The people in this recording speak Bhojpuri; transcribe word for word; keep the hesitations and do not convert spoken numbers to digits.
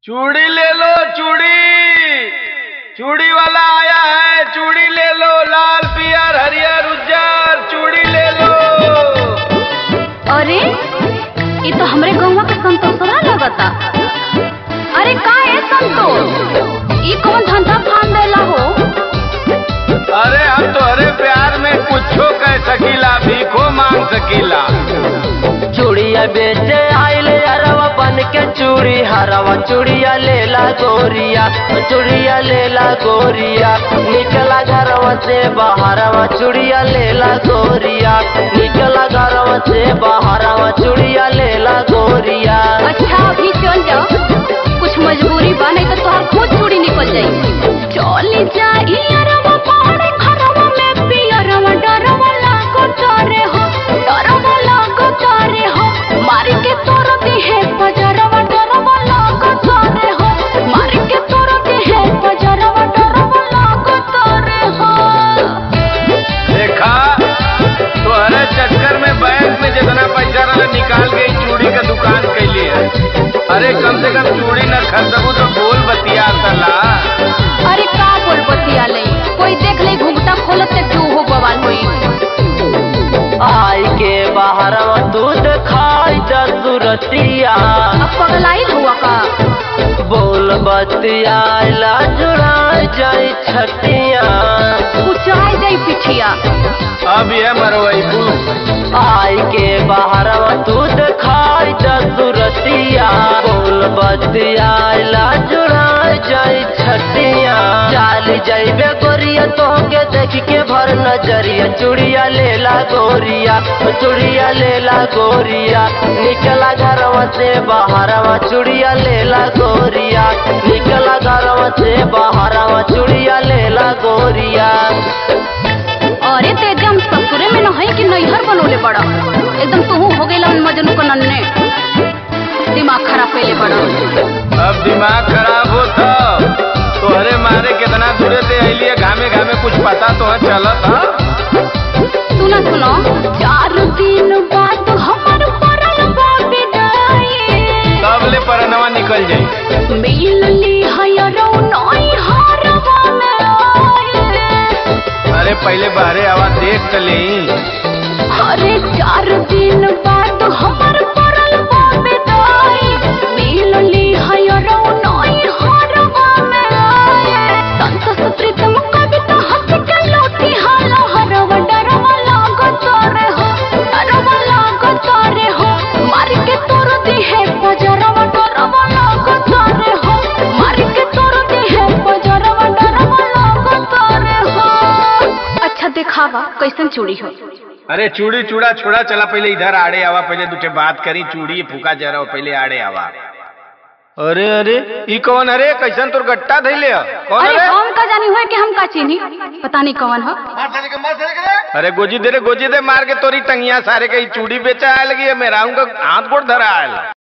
चूड़ी ले लो चूड़ी, चूड़ी वाला आया है, चूड़ी ले लो, लाल पियर हरियर उज्जर चूड़ी ले लो। अरे ये तो हमरे गौवा के संतोषरा लगता। अरे का है संतोष, ये कौन धंधा फान देला हो? अरे हम तो अरे प्यार में कुछो कह सकीला, भीखो मांग सकीला। चूड़िया बेचे आइले अरवा बन के चूड़ी हरवा, चूड़िया लेला गोरिया, चूड़िया लेला गोरिया, निकला घरवा से बाहरवा, चूड़िया लेला गोरिया, निकला घरवा से बाहरवा, चूड़िया लेला गोरिया। अच्छा अभी चल जाओ, कुछ मजबूरी बा, नहीं तो तोहर खुद चूड़ी निकल जाई। चली जाई अरवा पहाड़ी घरवा में पियरवा, डरवा लागो तारे हो, डरवा लागो तारे हो, मारी के तोर देहे बजरवा, डरवा लागो तारे हो, मारी के तोर देहे बजरवा, डरवा लागो तारे हो। देखा तोहरे चक्कर में बैंक में जितना पैसा रहा निकाल के चूड़ी का दुकान कैली है। अरे कम से कम चूड़ी न खरीदबू तो बोल बतिया तला। अरे का बोल बतिया ले, कोई देख ले घूमटा खोलत ते क्यों हो बवाल होई। आई के बाहरवा दूध खाई जरूरतिया, अब पगलाई हुआ का? बोल बतिया ला जुड़ाई जाई छतिया, कुचाई जाई पिठिया। अब ये मरवैबू। आई के बाहरवा दूध खाई जरूरतिया, बोल बतिया ला जुड़ाई जाई छतिया, चाल जाइबे गोरिया तोहके देख के भर नजरिया, चूड़िया लेला गोरिया, चूड़िया लेला गोरिया, निकला घरवा से बाहरवा, चूड़िया लेला गोरिया, निकला घरवा से बाहरवा, चूड़िया लेला गोरिया। अरे ते एकदम ससुरे में न है कि नैहर बनोले बड़ा, एकदम तू हो गइला मजनू का नन्ने, दिमाग खराब कइले बड़ा। अब दिमाग खराब हो तो तोहरे मारे कितना दूरे से अलिए, घामे घामे कुछ पता तो है चलत। हाँ सुना सुनो, चार दिन बाद हमर परल बाबे जाए, तब ले परनवा निकल जाई। मिल ली हयरो नई हरवा में आए। अरे पहले बाहरे आवा देख तो ले। अरे चार दिन बाद हमर परल बाबे जाए, मिल ली हयरो नई हरवा में आए। संतोष प्रीतम कविता हंस के लौटी हाला हरवा, डरवा लागो तारे हो, डरवा लागो तारे हो, मार के तोर देहे बजरवा, डरवा लागो तारे हो, मार के तोर देहे बजरवा, डरवा लागो तारे हो। अच्छा दिखावा कैसन चूड़ी हो। अरे चूड़ी चूड़ा छोड़ा, चला पहले इधर आड़े आवा, पहले दूठे बात करी, चूड़ी फूका जरा पहले आड़े आवा। अरे अरे ई कौन? अरे कैसन तोर गट्टा धैले ह? कौन? अरे हम का जानी हुए कि हम का चीनी, पता नहीं कौन है। अरे गोजी दे रे गोजी दे, मार के तोरी टंगिया सारे के चूड़ी बेचा आए लगी है, मेरा हाथ गोड़ धरा आयल।